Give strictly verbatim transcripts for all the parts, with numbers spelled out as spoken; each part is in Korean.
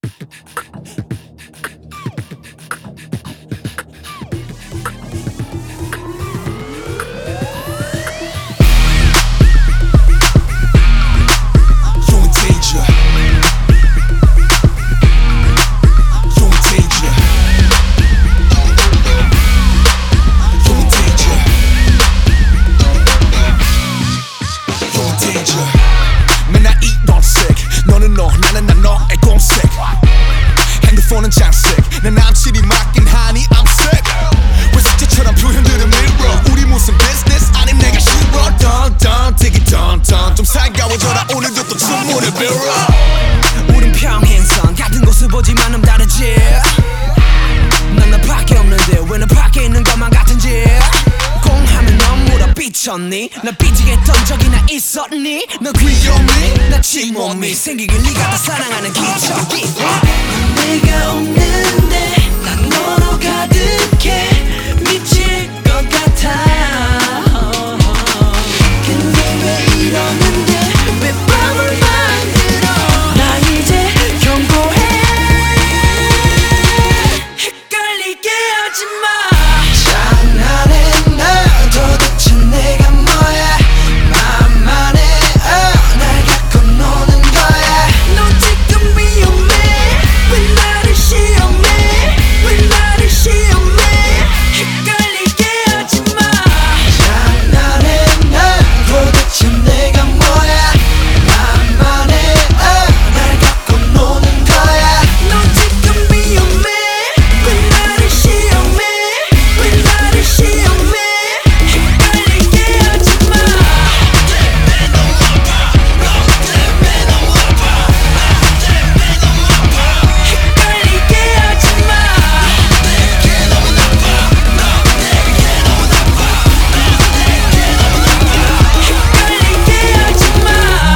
맨날 이런 색 너는 너 나는 난 너의 공색 핸드폰은 장색 내 남친이 맡긴 하니 I'm sick 왜 숙제처럼 표현들을 밀어 우리 무슨 비즈니스 아님 내가 싫어 던던 되게 던던 좀 살가워져라 오늘도 또 주문을 빌어 우린 평행선 같은 곳을 보지만 좀 다르지 난 나밖에 없는데 왜 너 밖에 있는 것만 같은지 공하면 넌 물어 삐쳤니 날 삐지게 했던 적이나 있었니 너 귀여니 나 침몸이 생기길 네가 다 사랑하는 기적이 내가 없는데 난 너로 가득해 미칠 것 같아 근데 왜 이러는데 왜 밤을 만들어 나 이제 경고해 헷갈리게 하지마 장난해 나 도대체 내가 뭐야 맘만 해 어, 날 갖고 노는 거야 너 지금 위험해 왜 나를 시험해 왜 나를 시험해 헷갈리게 하지마 장난해 나 도대체 내가 뭐야 맘만 해 어, 날 갖고 노는 거야 너 지금 위험해 왜 나를 시험해 왜 나를 시험해 헷갈리게 하지마 헷갈리게 하지마 헷갈리게 하지마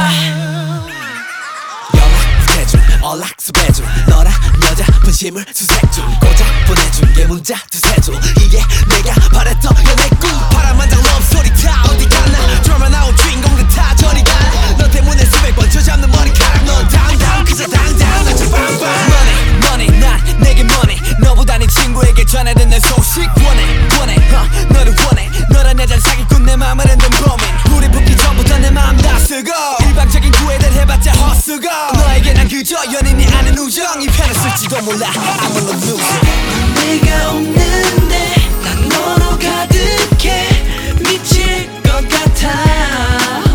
연락 스케줄 연락서 배줄 너랑 여자 분심을 수색 중 고작 보내준 게 문자 두세 줄 이게 내가 바랬던 연애 꿈 파란만장 러브스토리 다 어디 갔나 드라마 나온 주인공들 다 저리 가나 너 때문에 수백 번 쥐어잡는 머리카락 넌 당당 그저 당당 나 좀 빵빵 money money 난 내게 money 너보다 네 친구에게 전해든 내 소식 원해 원해 uh, 너를 원해 너란 여자를 사기꾼 내 맘을 흔든 범인 불이 붙기 전부터 내 맘 다 쓰고 일방적인 구애를 해봤자 헛수고 너에게 난 그저 연인이 아닌 우정 이 편을 쓸지도 몰라 I'm a loser 내가 없는데 난 너로 가득해 미칠 것 같아